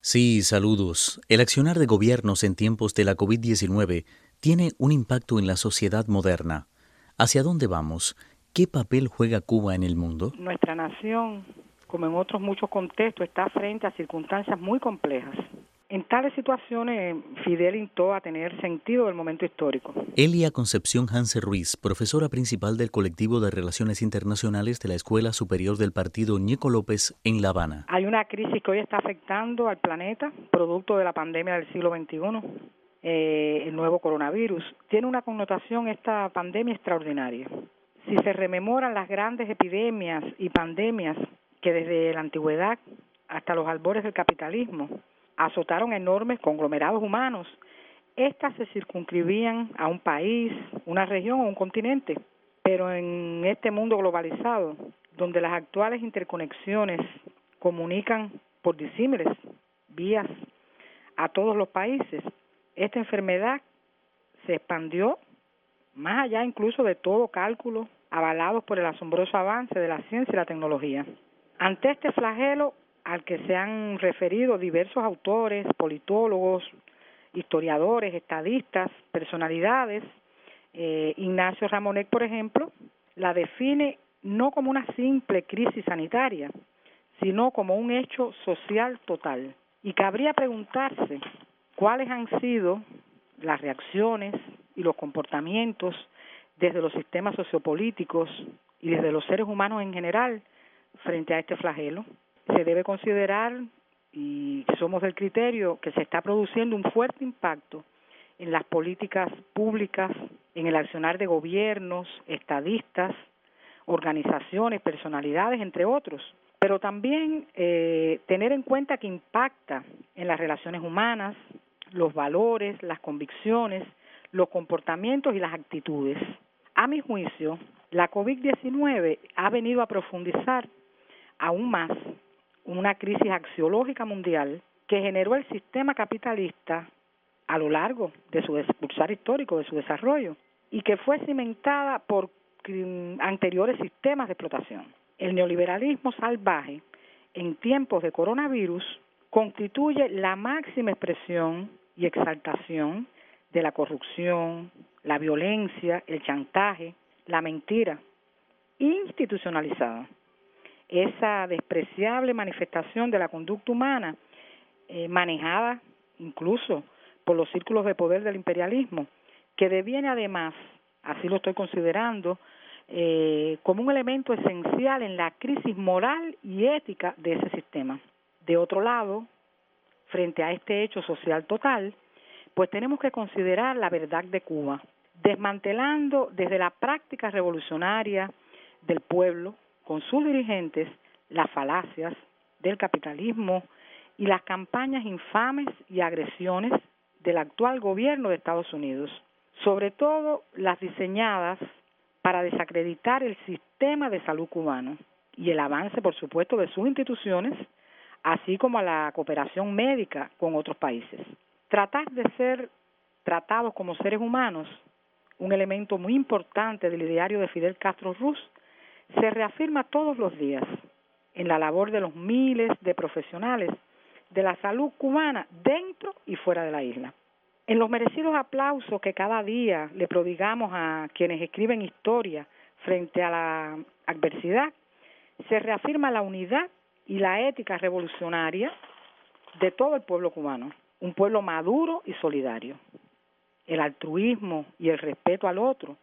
Sí, saludos. El accionar de gobiernos en tiempos de la COVID-19 tiene un impacto en la sociedad moderna. ¿Hacia dónde vamos? ¿Qué papel juega Cuba en el mundo? Nuestra nación, como en otros muchos contextos, está frente a circunstancias muy complejas. En tales situaciones, Fidel instó a tener sentido del momento histórico. Elia Concepción Hanse Ruiz, profesora principal del colectivo de Relaciones Internacionales de la Escuela Superior del Partido Ñeco López en La Habana. Hay una crisis que hoy está afectando al planeta, producto de la pandemia del siglo XXI, el nuevo coronavirus. Tiene una connotación esta pandemia extraordinaria. Si se rememoran las grandes epidemias y pandemias que desde la antigüedad hasta los albores del capitalismo azotaron enormes conglomerados humanos, estas se circunscribían a un país, una región o un continente. Pero en este mundo globalizado, donde las actuales interconexiones comunican por disímiles vías a todos los países, esta enfermedad se expandió más allá incluso de todo cálculo, avalados por el asombroso avance de la ciencia y la tecnología. Ante este flagelo al que se han referido diversos autores, politólogos, historiadores, estadistas, personalidades, Ignacio Ramonet, por ejemplo, la define no como una simple crisis sanitaria, sino como un hecho social total. Y cabría preguntarse cuáles han sido las reacciones y los comportamientos desde los sistemas sociopolíticos y desde los seres humanos en general frente a este flagelo. Se debe considerar, y somos del criterio, que se está produciendo un fuerte impacto en las políticas públicas, en el accionar de gobiernos, estadistas, organizaciones, personalidades, entre otros. Pero también tener en cuenta que impacta en las relaciones humanas, los valores, las convicciones, los comportamientos y las actitudes. A mi juicio, la COVID-19 ha venido a profundizar aún más una crisis axiológica mundial que generó el sistema capitalista a lo largo de su expulsar histórico, de su desarrollo, y que fue cimentada por anteriores sistemas de explotación. El neoliberalismo salvaje, en tiempos de coronavirus, constituye la máxima expresión y exaltación de la corrupción, la violencia, el chantaje, la mentira institucionalizada. Esa despreciable manifestación de la conducta humana, manejada incluso por los círculos de poder del imperialismo, que deviene además, así lo estoy considerando, como un elemento esencial en la crisis moral y ética de ese sistema. De otro lado, frente a este hecho social total, pues tenemos que considerar la verdad de Cuba, desmantelando desde la práctica revolucionaria del pueblo, con sus dirigentes, las falacias del capitalismo y las campañas infames y agresiones del actual gobierno de Estados Unidos, sobre todo las diseñadas para desacreditar el sistema de salud cubano y el avance, por supuesto, de sus instituciones, así como a la cooperación médica con otros países. Tratar de ser tratados como seres humanos, un elemento muy importante del ideario de Fidel Castro Ruz, se reafirma todos los días en la labor de los miles de profesionales de la salud cubana dentro y fuera de la isla. En los merecidos aplausos que cada día le prodigamos a quienes escriben historia frente a la adversidad, se reafirma la unidad y la ética revolucionaria de todo el pueblo cubano, un pueblo maduro y solidario. El altruismo y el respeto al otro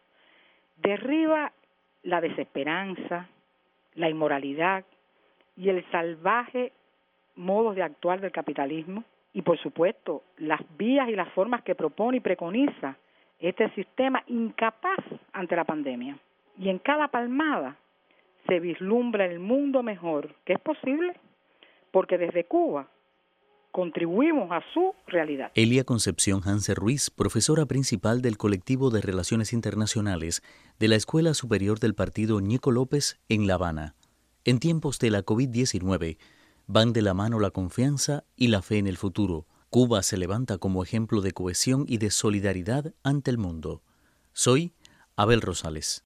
derriba la desesperanza, la inmoralidad y el salvaje modos de actuar del capitalismo y, por supuesto, las vías y las formas que propone y preconiza este sistema incapaz ante la pandemia. Y en cada palmada se vislumbra el mundo mejor que es posible porque desde Cuba contribuimos a su realidad. Elia Concepción Hanse Ruiz, profesora principal del colectivo de Relaciones Internacionales de la Escuela Superior del Partido Ñeco López en La Habana. En tiempos de la COVID-19, van de la mano la confianza y la fe en el futuro. Cuba se levanta como ejemplo de cohesión y de solidaridad ante el mundo. Soy Abel Rosales.